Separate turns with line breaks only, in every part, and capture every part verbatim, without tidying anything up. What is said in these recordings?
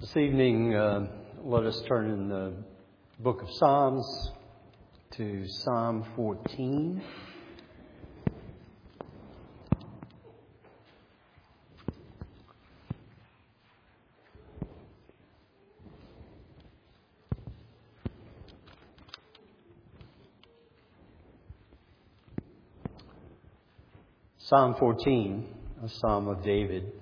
This evening, uh, let us turn in the book of Psalms to Psalm fourteen. Psalm fourteen, a psalm of David.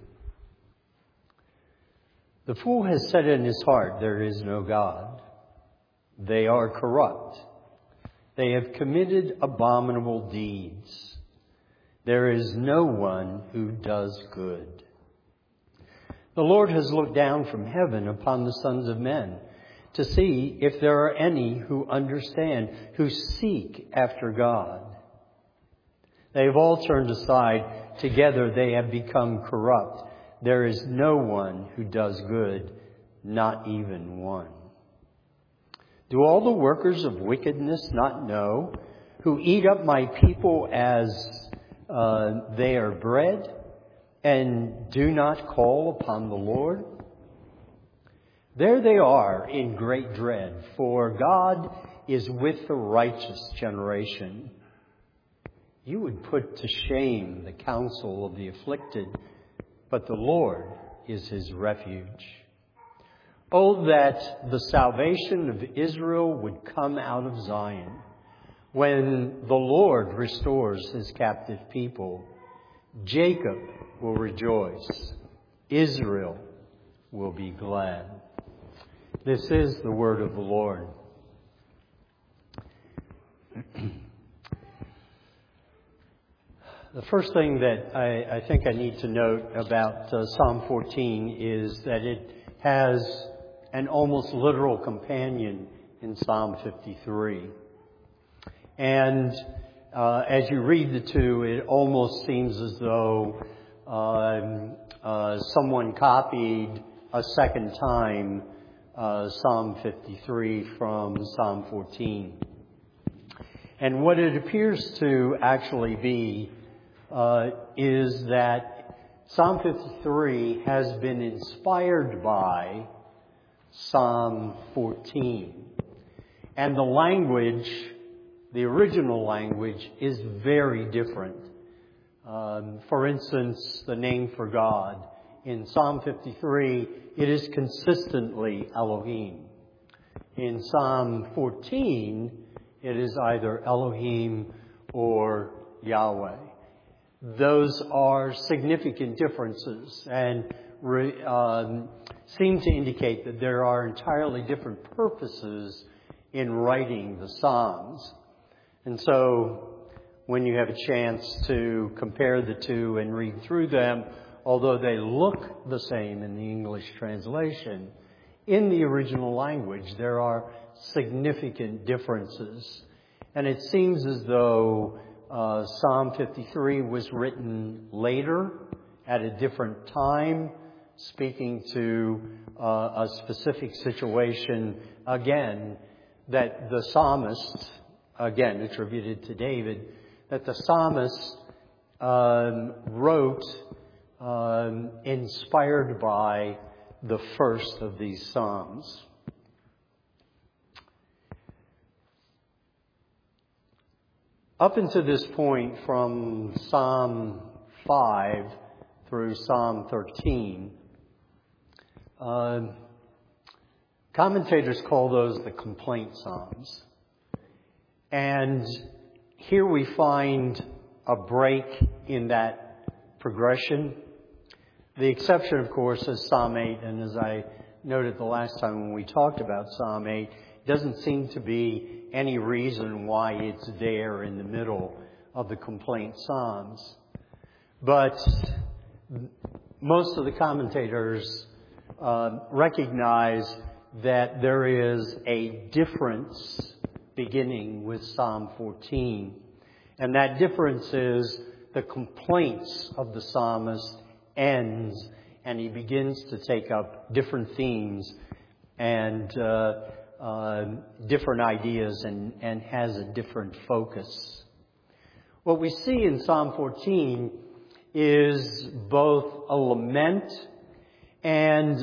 The fool has said in his heart, there is no God. They are corrupt. They have committed abominable deeds. There is no one who does good. The Lord has looked down from heaven upon the sons of men to see if there are any who understand, who seek after God. They have all turned aside. Together they have become corrupt. There is no one who does good, not even one. Do all the workers of wickedness not know, who eat up my people as uh, they are bread, and do not call upon the Lord? There they are in great dread, for God is with the righteous generation. You would put to shame the counsel of the afflicted, but the Lord is his refuge. Oh, that the salvation of Israel would come out of Zion, when the Lord restores his captive people. Jacob will rejoice. Israel will be glad. This is the word of the Lord. The first thing that I, I think I need to note about uh, Psalm fourteen is that it has an almost literal companion in Psalm fifty-three. And uh, as you read the two, it almost seems as though um, uh, someone copied a second time uh, Psalm fifty-three from Psalm fourteen. And what it appears to actually be Uh, is that Psalm fifty-three has been inspired by Psalm fourteen. And the language, the original language, is very different. Um, for instance, the name for God. In Psalm fifty-three, it is consistently Elohim. In Psalm fourteen, it is either Elohim or Yahweh. Those are significant differences and re, um, seem to indicate that there are entirely different purposes in writing the Psalms. And so when you have a chance to compare the two and read through them, although they look the same in the English translation, in the original language there are significant differences. And it seems as though Uh, Psalm fifty-three was written later at a different time, speaking to uh, a specific situation, again, that the psalmist, again attributed to David, that the psalmist um, wrote um, inspired by the first of these psalms. Up until this point, from Psalm five through Psalm thirteen, uh, commentators call those the complaint psalms. And here we find a break in that progression. The exception, of course, is Psalm eight, and as I noted the last time when we talked about Psalm eight, it doesn't seem to be any reason why it's there in the middle of the complaint psalms. But most of the commentators uh, recognize that there is a difference beginning with Psalm fourteen. And that difference is the complaints of the psalmist ends and he begins to take up different themes and uh, Uh, different ideas and, and has a different focus. What we see in Psalm fourteen is both a lament and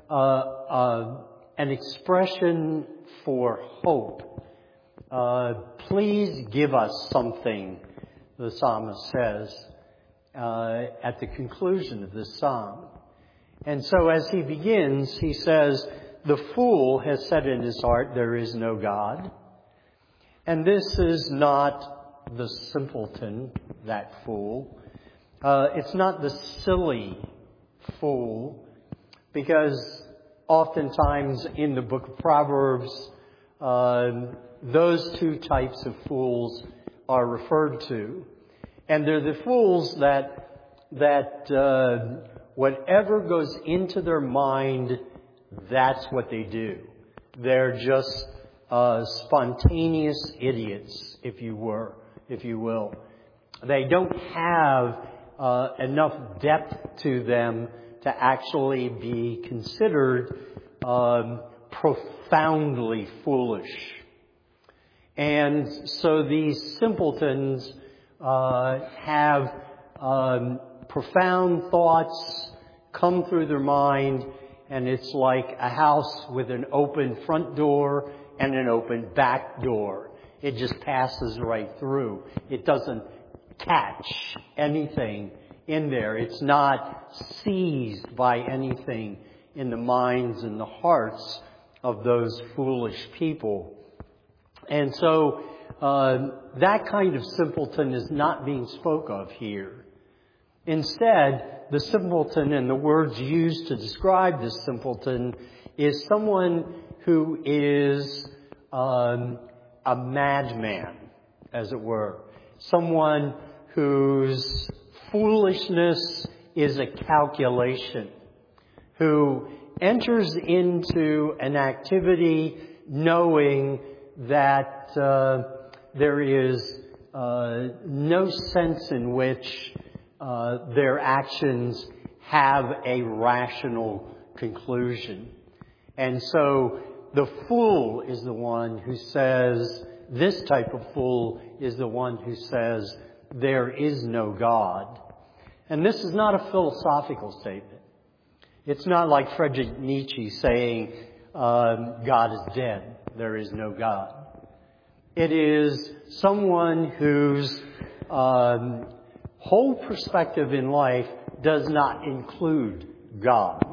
uh, uh, an expression for hope. Uh, please give us something, the psalmist says uh, at the conclusion of this psalm. And so as he begins, he says, the fool has said in his heart, there is no God. And this is not the simpleton, that fool. Uh, it's not the silly fool, because oftentimes in the book of Proverbs, uh, those two types of fools are referred to. And they're the fools that, that uh, whatever goes into their mind, that's what they do. They're just uh, spontaneous idiots, if you were, if you will. They don't have uh, enough depth to them to actually be considered um, profoundly foolish. And so these simpletons uh, have um, profound thoughts come through their mind, and it's like a house with an open front door and an open back door. It just passes right through. It doesn't catch anything in there. It's not seized by anything in the minds and the hearts of those foolish people. And so uh, that kind of simpleton is not being spoke of here. Instead, the simpleton and the words used to describe this simpleton is someone who is um, a madman, as it were. Someone whose foolishness is a calculation, who enters into an activity knowing that uh, there is uh, no sense in which uh, their actions have a rational conclusion. And so the fool is the one who says, this type of fool is the one who says, there is no God. And this is not a philosophical statement. It's not like Friedrich Nietzsche saying, um, God is dead. There is no God. It is someone whose um, whole perspective in life does not include God.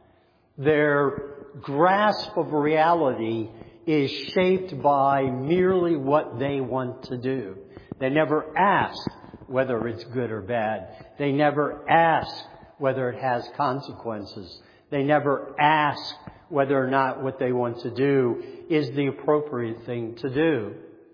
Their grasp of reality is shaped by merely what they want to do. They never ask whether it's good or bad. They never ask whether it has consequences. They never ask whether or not what they want to do is the appropriate thing to do.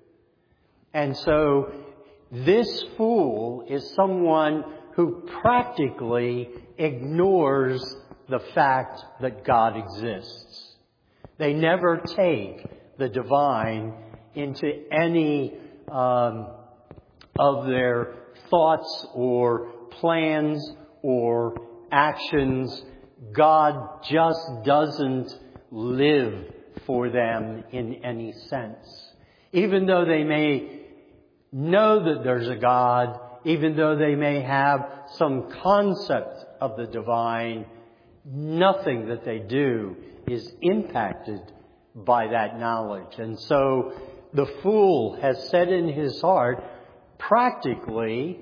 And so this fool is someone who practically ignores the fact that God exists. They never take the divine into any um, of their thoughts or plans or actions. God just doesn't live for them in any sense. Even though they may know that there's a God, even though they may have some concept of the divine, nothing that they do is impacted by that knowledge. And so the fool has said in his heart, practically,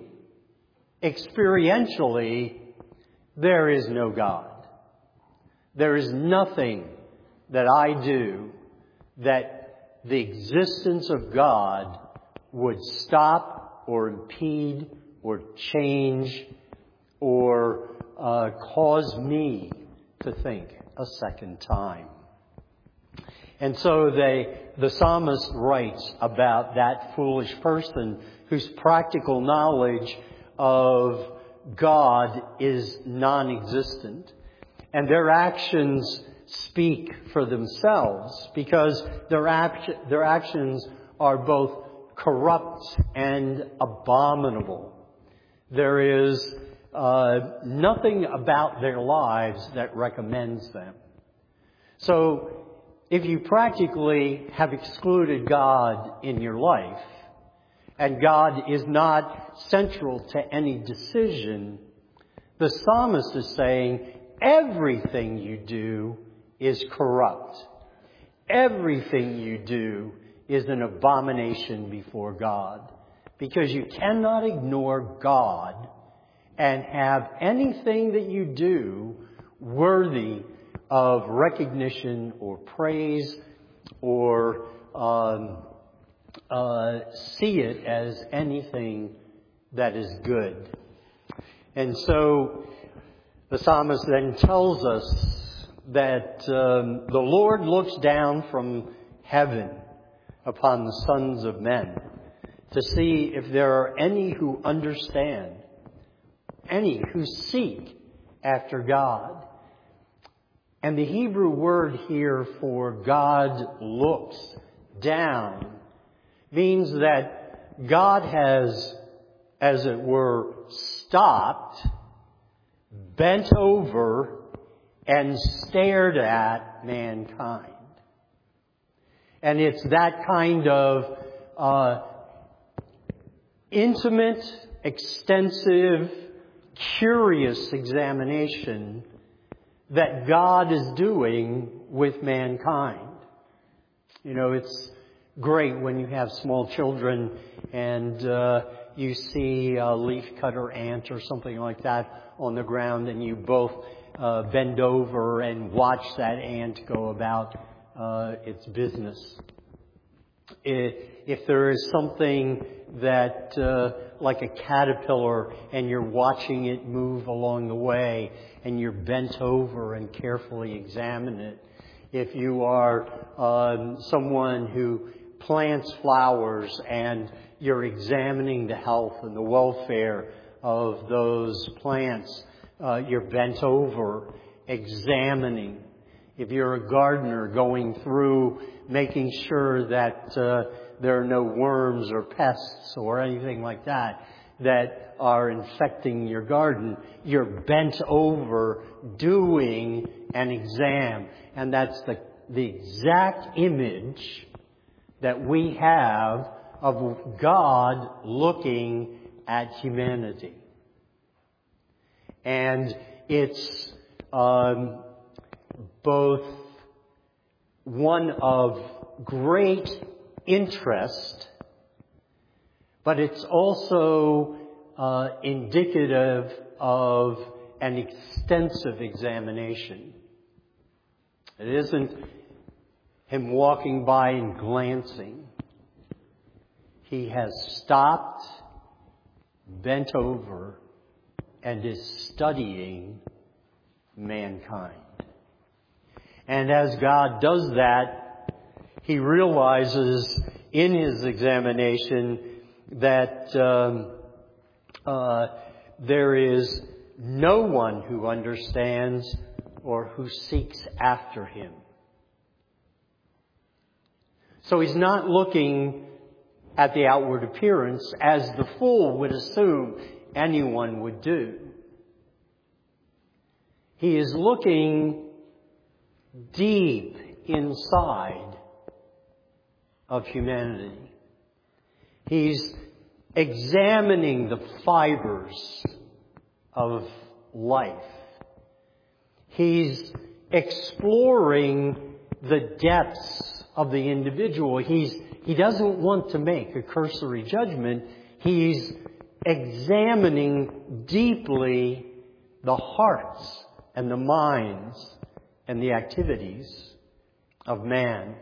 experientially, there is no God. There is nothing that I do that the existence of God would stop or impede or change or uh, cause me to think a second time. And so they, the psalmist writes about that foolish person whose practical knowledge of God is non-existent. And their actions speak for themselves because their, act- their actions are both corrupt and abominable. There is uh, nothing about their lives that recommends them. So if you practically have excluded God in your life, and God is not central to any decision, the psalmist is saying everything you do is corrupt. Everything you do is an abomination before God, because you cannot ignore God and have anything that you do worthy of recognition or praise or um, uh, see it as anything that is good. And so the psalmist then tells us that um, the Lord looks down from heaven upon the sons of men to see if there are any who understand, any who seek after God. And the Hebrew word here for God looks down means that God has, as it were, stopped, bent over, and stared at mankind. And it's that kind of uh, intimate, extensive, curious examination that God is doing with mankind. You know, it's great when you have small children and uh, you see a leaf cutter ant or something like that on the ground, and you both uh, bend over and watch that ant go about uh, its business. If there is something that, uh, like a caterpillar, and you're watching it move along the way, and you're bent over and carefully examine it. If you are um, someone who plants flowers and you're examining the health and the welfare of those plants, uh, you're bent over examining. If you're a gardener, going through making sure that uh, there are no worms or pests or anything like that that are infecting your garden, you're bent over doing an exam. And that's the, the exact image that we have of God looking at humanity. And it's um, both one of great interest, but it's also uh, indicative of an extensive examination. It isn't him walking by and glancing. He has stopped, bent over, and is studying mankind. And as God does that, he realizes in his examination that um, uh, there is no one who understands or who seeks after him. So he's not looking at the outward appearance as the fool would assume anyone would do. He is looking deep inside of humanity. He's examining the fibers of life. He's exploring the depths of the individual. He's, he doesn't want to make a cursory judgment. He's examining deeply the hearts and the minds and the activities of man.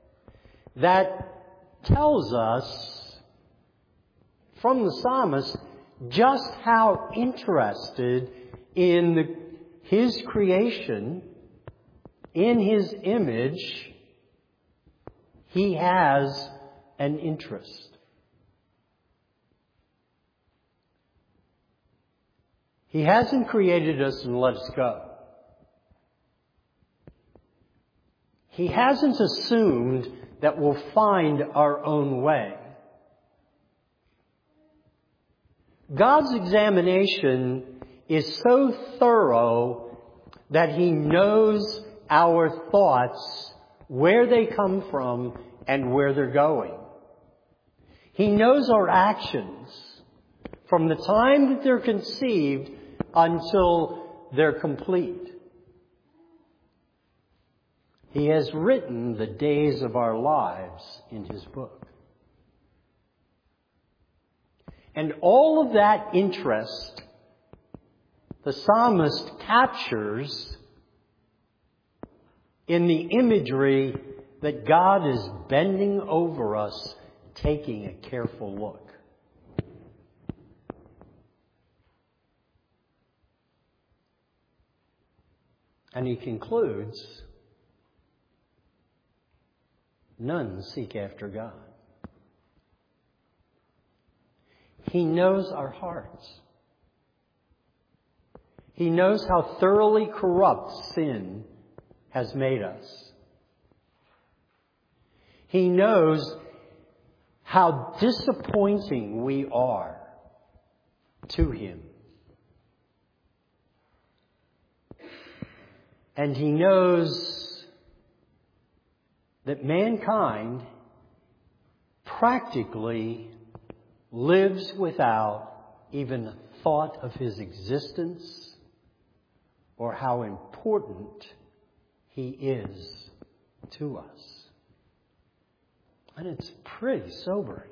That tells us from the psalmist just how interested in the, his creation, in his image, he has an interest. He hasn't created us and let us go. He hasn't assumed that we'll find our own way. God's examination is so thorough that he knows our thoughts, where they come from and where they're going. He knows our actions from the time that they're conceived until they're complete. He has written the days of our lives in His book. And all of that interest the psalmist captures in the imagery that God is bending over us, taking a careful look. And he concludes, none seek after God. He knows our hearts. He knows how thoroughly corrupt sin has made us. He knows how disappointing we are to Him. And He knows that mankind practically lives without even a thought of His existence or how important He is to us. And it's pretty sobering.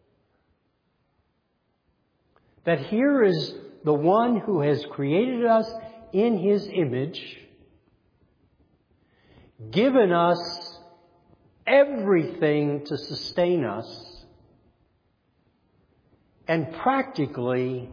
That here is the one who has created us in His image, given us everything to sustain us, and practically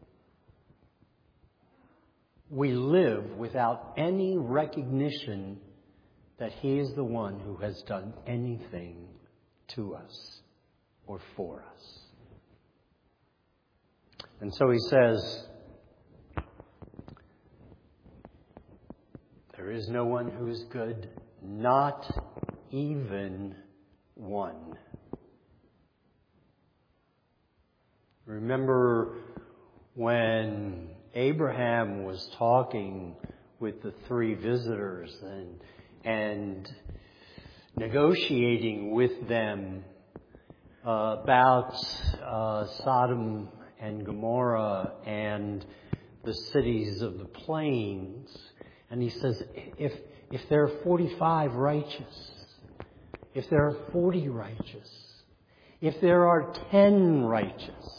we live without any recognition that He is the one who has done anything to us or for us. And so he says, there is no one who is good, not even one. Remember when Abraham was talking with the three visitors and, and negotiating with them uh, about uh, Sodom and Gomorrah and the cities of the plains. And he says, if, if there are forty-five righteous, if there are forty righteous, if there are ten righteous,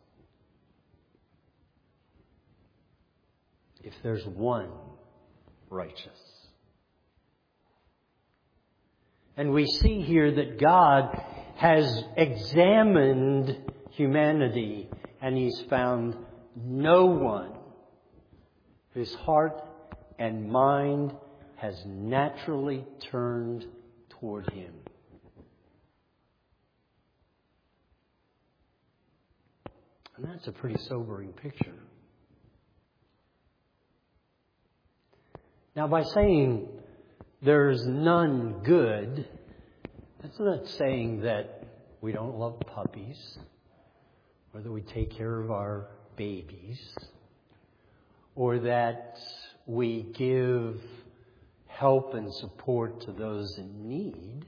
if there's one righteous. And we see here that God has examined humanity and He's found no one whose heart and mind has naturally turned toward Him. And that's a pretty sobering picture. Now, by saying there's none good, that's not saying that we don't love puppies, or that we take care of our babies, or that we give help and support to those in need.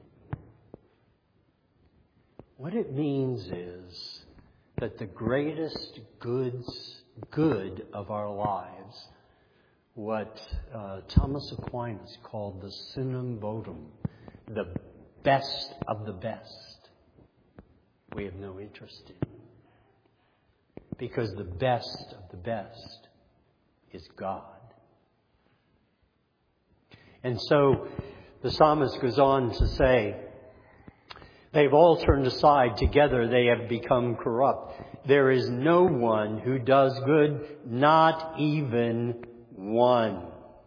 What it means is that the greatest goods, good of our lives, what uh, Thomas Aquinas called the summum bonum, the best of the best, we have no interest in. Because the best of the best is God. And so the psalmist goes on to say, they've all turned aside, together they have become corrupt. There is no one who does good, not even one.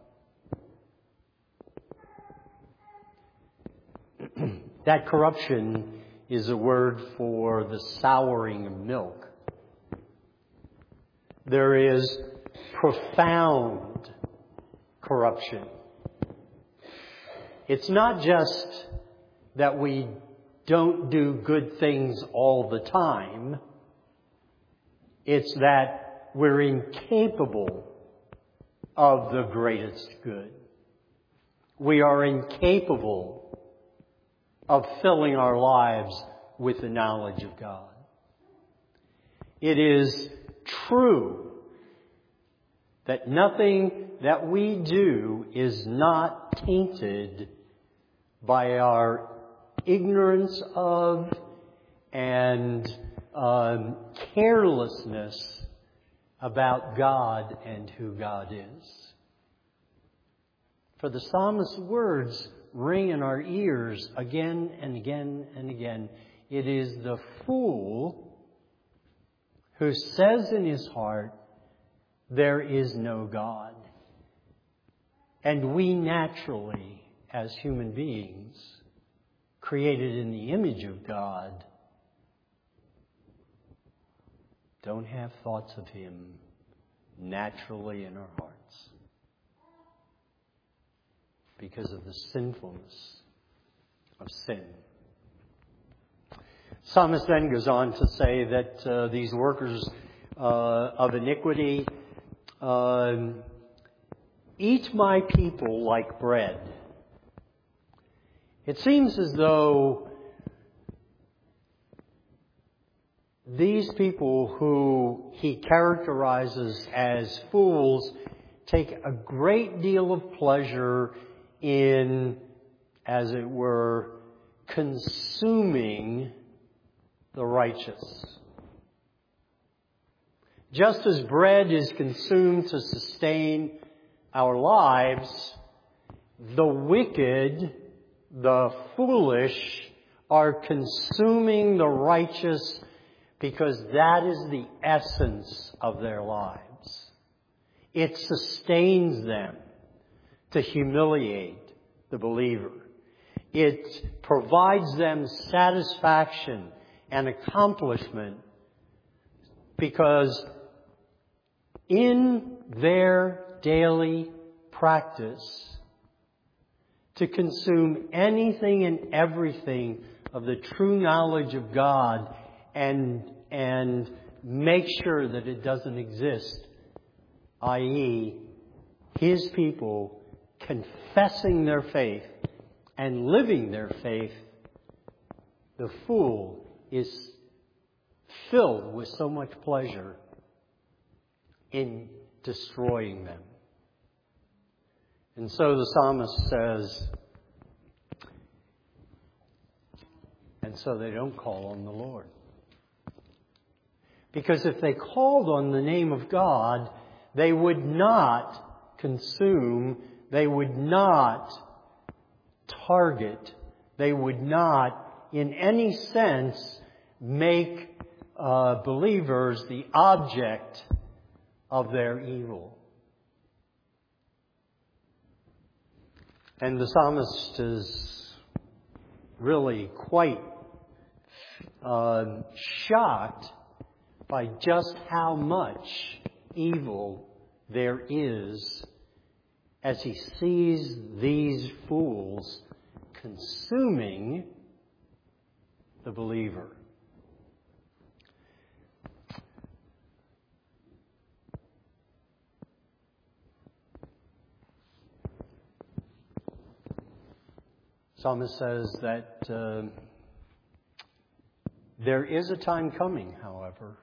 That corruption is a word for the souring of milk. There is profound corruption. It's not just that we don't do good things all the time. It's that we're incapable of the greatest good. We are incapable of filling our lives with the knowledge of God. It is true that nothing that we do is not tainted by our ignorance of and um, carelessness about God and who God is. For the psalmist's words ring in our ears again and again and again. It is the fool who says in his heart, there is no God. And we naturally, as human beings, created in the image of God, don't have thoughts of Him naturally in our hearts because of the sinfulness of sin. Psalmist then goes on to say that uh, these workers uh, of iniquity uh, eat my people like bread. It seems as though these people who he characterizes as fools take a great deal of pleasure in, as it were, consuming the righteous. Just as bread is consumed to sustain our lives, the wicked, the foolish, are consuming the righteous because that is the essence of their lives. It sustains them to humiliate the believer. It provides them satisfaction and accomplishment because in their daily practice, to consume anything and everything of the true knowledge of God and, and make sure that it doesn't exist, that is, His people confessing their faith and living their faith, the fool is filled with so much pleasure in destroying them. And so the psalmist says, and so they don't call on the Lord. Because if they called on the name of God, they would not consume, they would not target, they would not, in any sense, make uh, believers the object of their evil. And the psalmist is really quite uh, shocked by just how much evil there is as he sees these fools consuming the believer. Psalmist says that uh, there is a time coming, however,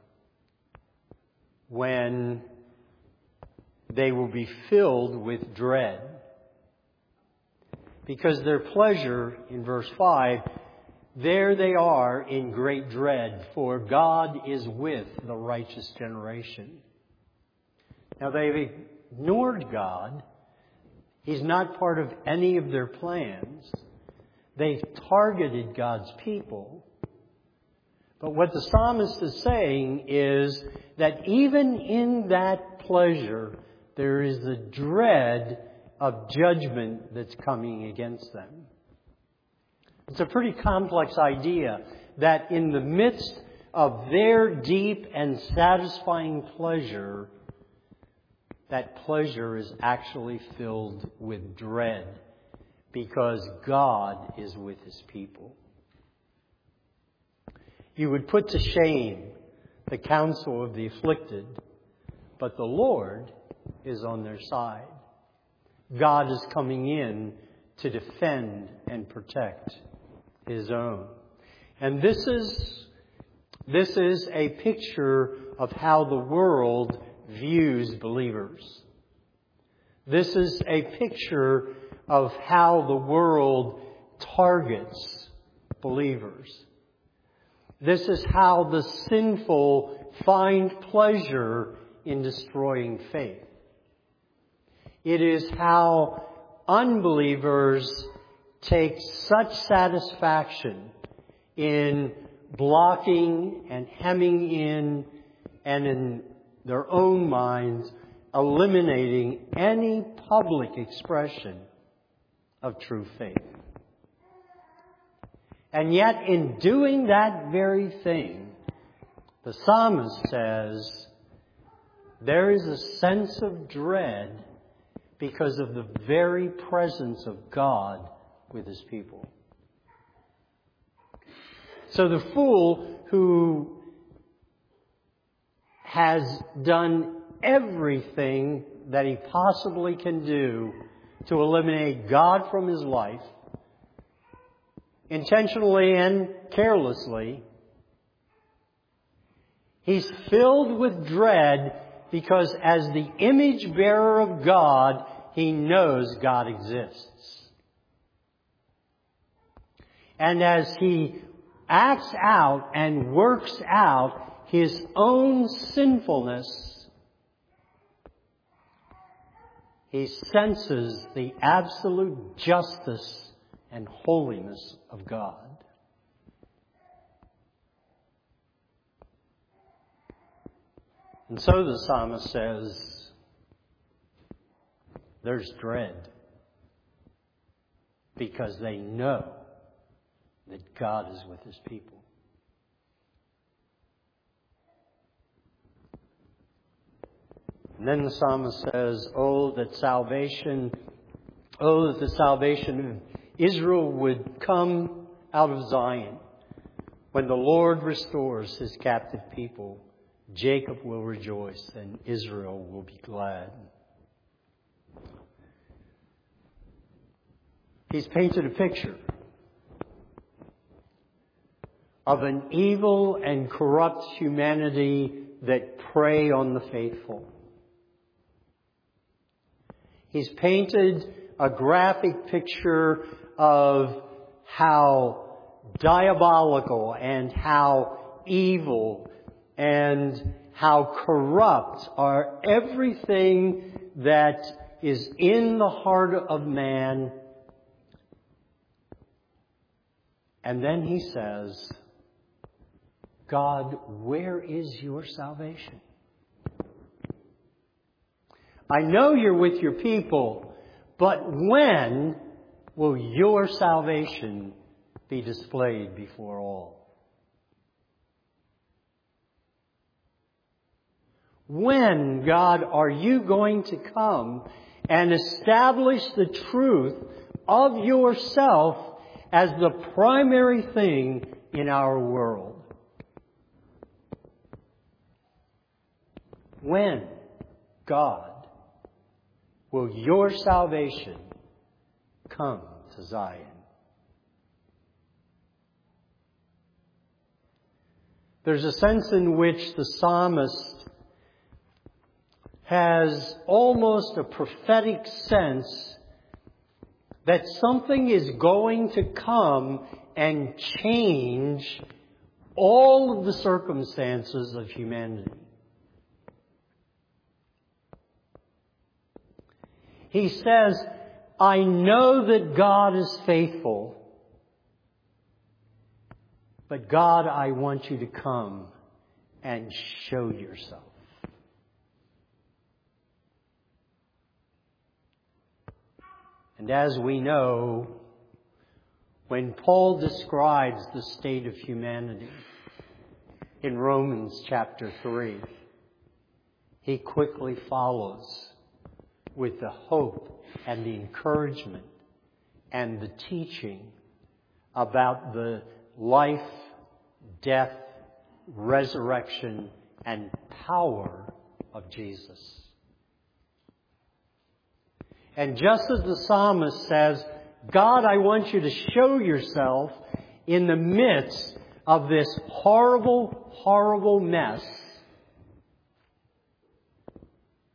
when they will be filled with dread. Because their pleasure, in verse five, there they are in great dread, for God is with the righteous generation. Now they've ignored God. He's not part of any of their plans. They've targeted God's people. But what the psalmist is saying is that even in that pleasure, there is the dread of judgment that's coming against them. It's a pretty complex idea that in the midst of their deep and satisfying pleasure, that pleasure is actually filled with dread because God is with His people. You would put to shame the counsel of the afflicted, but the Lord is on their side. God is coming in to defend and protect His own. And this is, this is a picture of how the world views believers. This is a picture of how the world targets believers. This is how the sinful find pleasure in destroying faith. It is how unbelievers take such satisfaction in blocking and hemming in and in their own minds eliminating any public expression of true faith. And yet in doing that very thing, the psalmist says there is a sense of dread because of the very presence of God with His people. So the fool who has done everything that he possibly can do to eliminate God from his life, intentionally and carelessly, he's filled with dread because as the image bearer of God, he knows God exists. And as he acts out and works out his own sinfulness, he senses the absolute justice and holiness of God. And so the psalmist says, there's dread because they know that God is with His people. And then the psalmist says, oh, that salvation, oh, that the salvation of Israel would come out of Zion. When the Lord restores His captive people, Jacob will rejoice and Israel will be glad. He's painted a picture of an evil and corrupt humanity that prey on the faithful. He's painted a graphic picture of how diabolical and how evil and how corrupt are everything that is in the heart of man. And then he says, God, where is your salvation? I know you're with your people, but when will your salvation be displayed before all? When, God, are you going to come and establish the truth of yourself as the primary thing in our world? When, God, will your salvation come to Zion? There's a sense in which the psalmist has almost a prophetic sense that something is going to come and change all of the circumstances of humanity. He says, I know that God is faithful, but God, I want you to come and show yourself. And as we know, when Paul describes the state of humanity in Romans chapter three, he quickly follows with the hope and the encouragement and the teaching about the life, death, resurrection, and power of Jesus. And just as the psalmist says, God, I want you to show yourself in the midst of this horrible, horrible mess,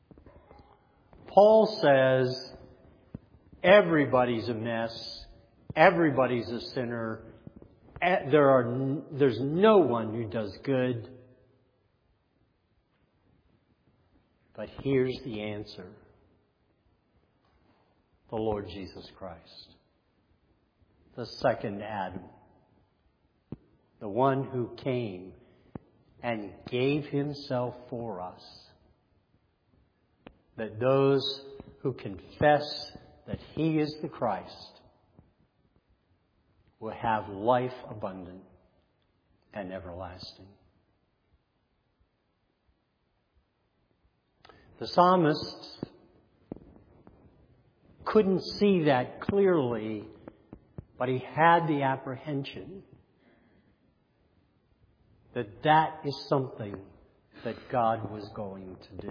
Paul says, everybody's a mess, everybody's a sinner. There are, there's no one who does good. But here's the answer. The Lord Jesus Christ. The second Adam. The one who came and gave himself for us. That those who confess that he is the Christ will have life abundant and everlasting. The psalmist couldn't see that clearly, but he had the apprehension that that is something that God was going to do.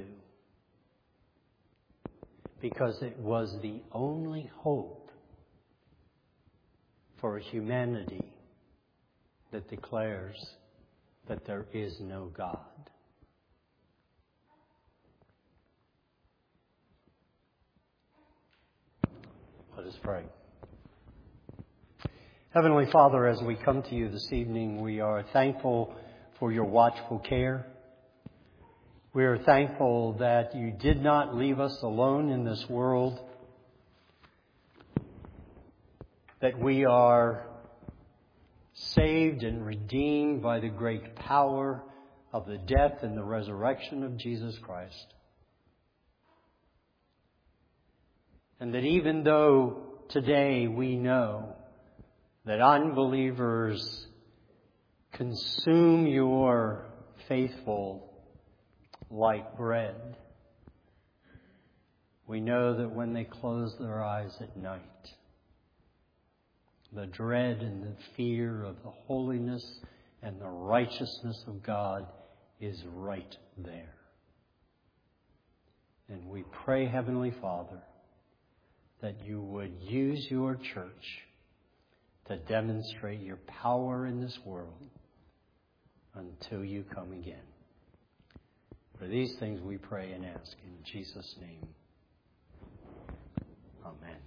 Because it was the only hope for a humanity that declares that there is no God. Let us pray. Heavenly Father, as we come to you this evening, we are thankful for your watchful care. We are thankful that you did not leave us alone in this world, that we are saved and redeemed by the great power of the death and the resurrection of Jesus Christ. And that even though today we know that unbelievers consume your faithful like bread, we know that when they close their eyes at night, the dread and the fear of the holiness and the righteousness of God is right there. And we pray, Heavenly Father, that you would use your church to demonstrate your power in this world until you come again. For these things we pray and ask in Jesus' name. Amen.